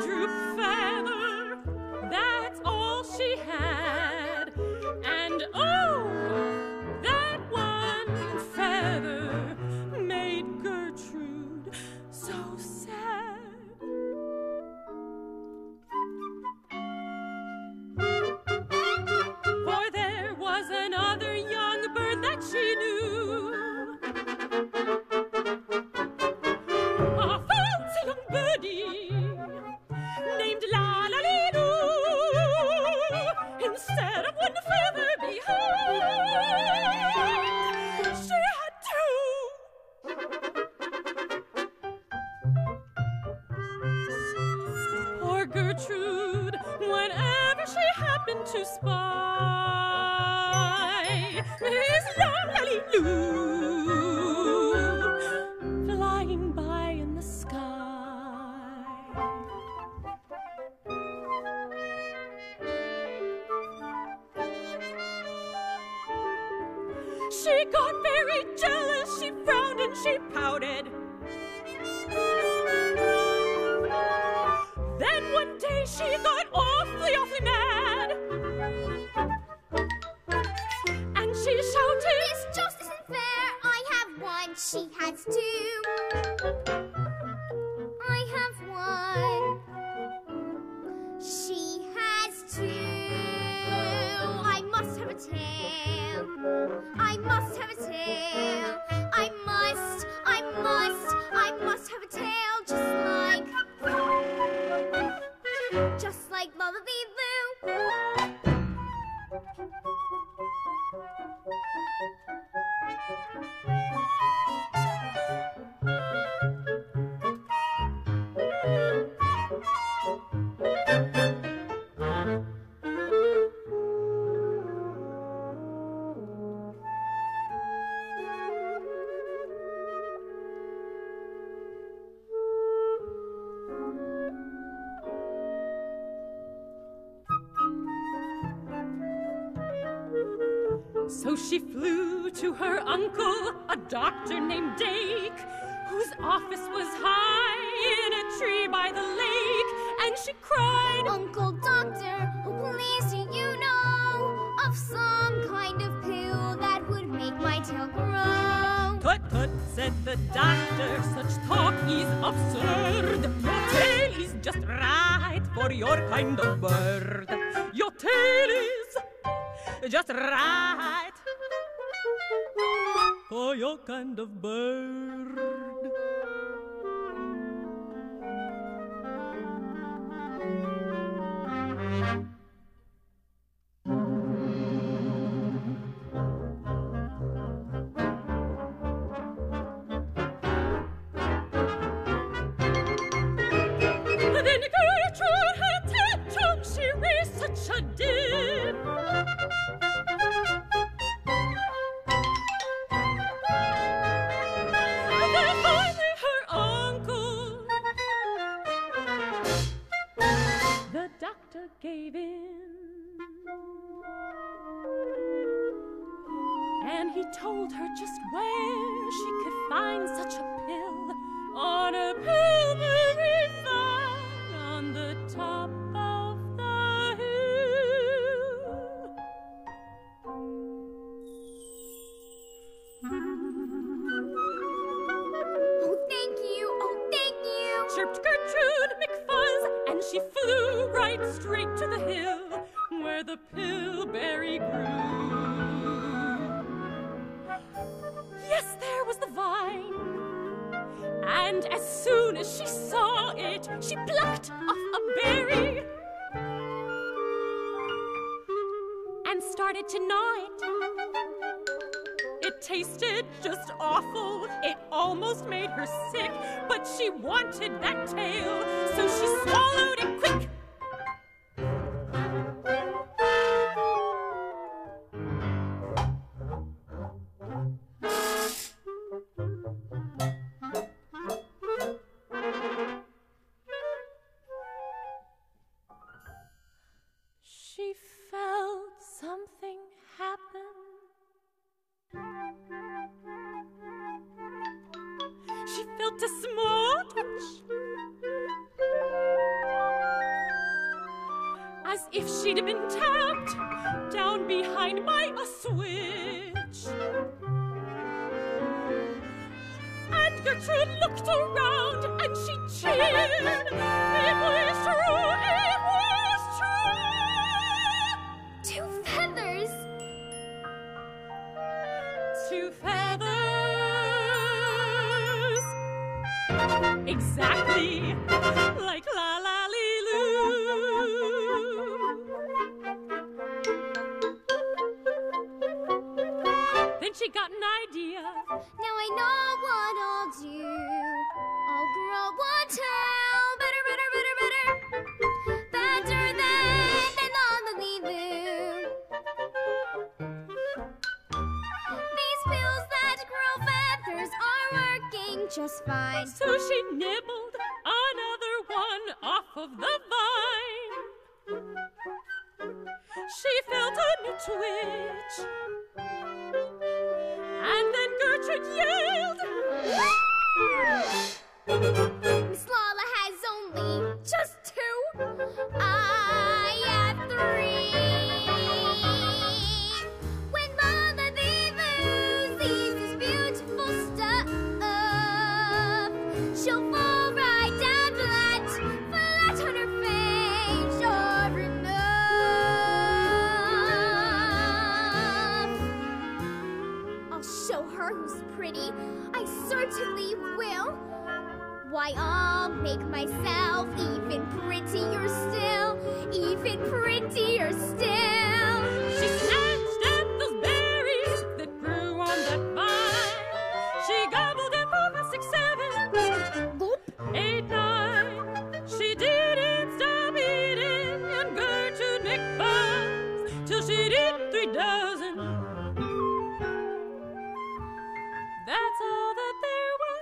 droop feather, that's all she had. And oh, that one feather made Gertrude so sad. For there was another young bird that she knew, a fancy young birdie named La-la-lee-doo. Instead of one feather behind, she had two. Poor Gertrude, whenever she happened to spy Miss La-la-lee-doo flying by in the sky, she got very jealous. She frowned and she pouted. Then one day she got awfully mad, and she shouted, This just isn't fair. I have one, she has two. I have one, she has two. I must have a tail. I must have a tail. I must have a tail, just like Lullaby-Loo. So she flew to her uncle, a doctor named Dake, whose office was high in a tree by the lake, and she cried, Uncle Doctor, oh please do you know of some kind of pill that would make my tail grow? Tut tut, said the doctor, such talk is absurd. Your tail is just right for your kind of bird. Your tail is just right for your kind of bird. Then Gertrude had a tantrum, she raised such a din. Then finally her uncle, the doctor, gave in, and he told her just where she could find such a pill on a Pillsbury vine on the top of the hill. Oh, thank you, Chirped Gertrude McFuzz, and she flew right straight to the hill where the pillberry grew. Yes, there was the vine, and as soon as she saw it, she plucked off a berry and started to gnaw it. It tasted just awful. It almost made her sick, but she wanted that tail, so she swallowed it quick. She felt something happen. She felt a small touch, if she'd have been tapped down behind by a switch. And Gertrude looked around and she cheered. It was true, it was true. 2 feathers. 2 feathers. Exactly like La La Lee Loo. Then she got an idea. Now I know what I'll do. I'll grow one tail. Better, better, better, better. Better than La La Lee Loo. These pills that grow feathers are working just fine. So she nibbled another one off of the vine. She felt a new twitch. And then Gertrude yelled, Miss Lala has only just 2. I have 3. When Lala Lee Loo sees this beautiful stuff, she'll fall right down flat on her face, sure enough. I'll show her who's pretty. I certainly will. Why, I'll make myself even prettier still, even prettier still. she snatched at those berries that grew on that vine. She gobbled them for 5, 6, 7, Gulp. 8, 9. She didn't stop eating, and Gertrude McFuzz till she'd eat 3 dozen. That's all that there was.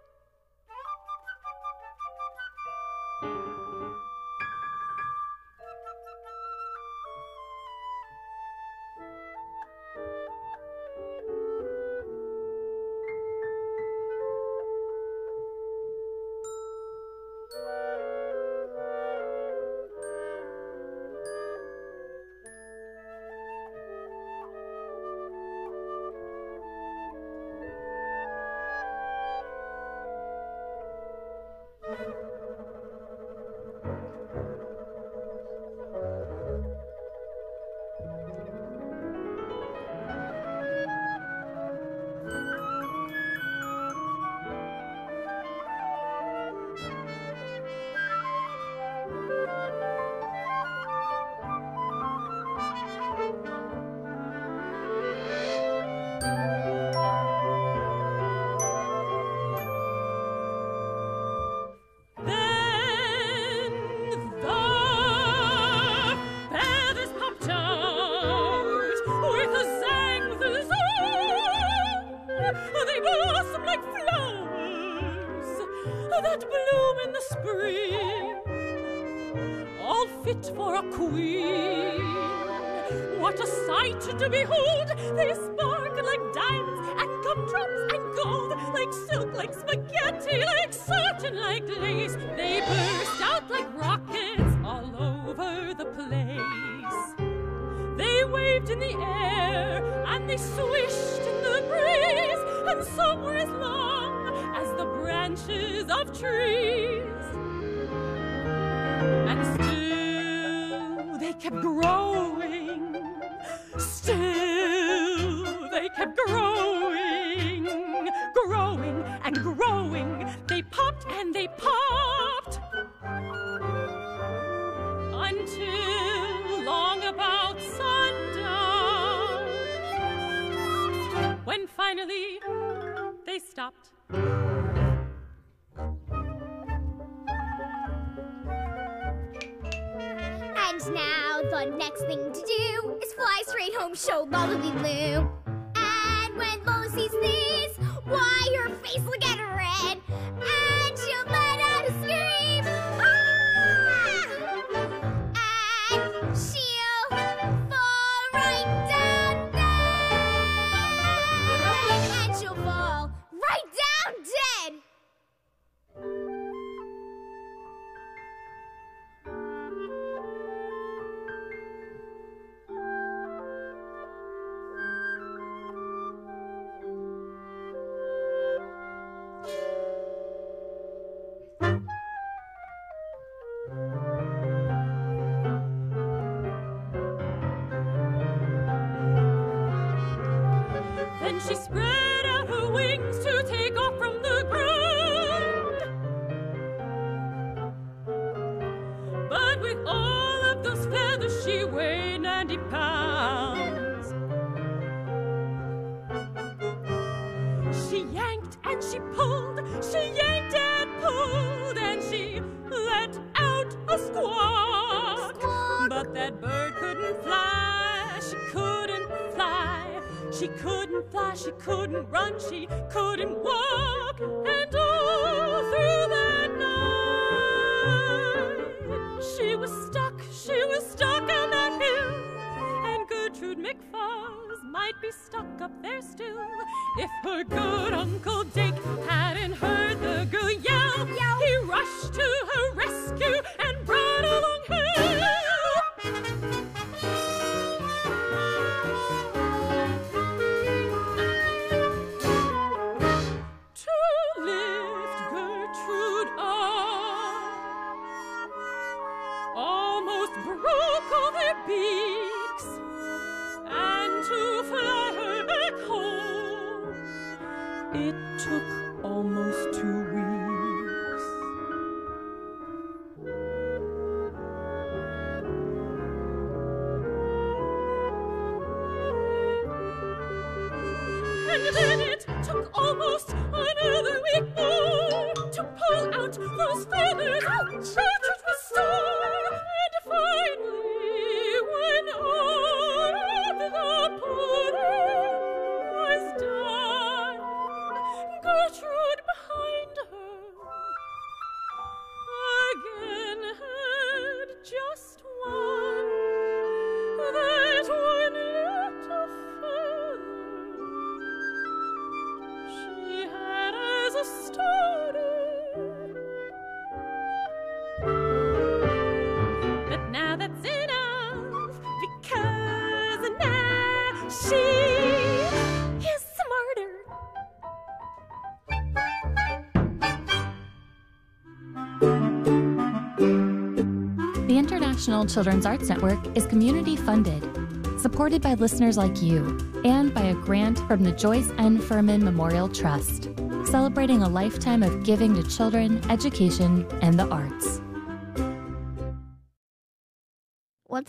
That bloom in the spring, all fit for a queen. What a sight to behold! They sparkle like diamonds and gumdrops and gold, like silk, like spaghetti, like satin, like lace. They burst out like rockets all over the place. They waved in the air and they swished in the breeze, and some were as long as the branches of trees. And still they kept growing. Still they kept growing, growing and growing. They popped and they popped until long about sundown, when finally they stopped. And now the next thing to do is fly straight home, show Lala Lee Loo. And when Lola sees this, why, her face will get red, and she'll let out a scream. Ah! And she'll fall right down dead. And she'll fall right down dead. she spread out her wings to take off from the ground. But with all of those feathers, she weighed 90 pounds. She yanked and she pulled, she yanked and pulled, and she let out a squawk. But that bird couldn't fly, she couldn't fly. She couldn't fly, she couldn't run, she couldn't walk. And all through that night, she was stuck on that hill. And Gertrude McFarrs might be stuck up there still if her good Uncle Dake hadn't heard the girl yell. He rushed to her rescue and brought along help. To lift Gertrude up, almost broke all their beaks, and to fly her back home, it took almost 2 weeks. And then it took almost another week more to pull out those feathers. Gertrude was sore, and finally, when all of the pulling was done, Gertrude behind her again had just one, that one little feather she had as a starter. But now that's enough, because now she is smarter. The International Children's Arts Network is community funded, supported by listeners like you, and by a grant from the Joyce N. Furman Memorial Trust, celebrating a lifetime of giving to children, education, and the arts.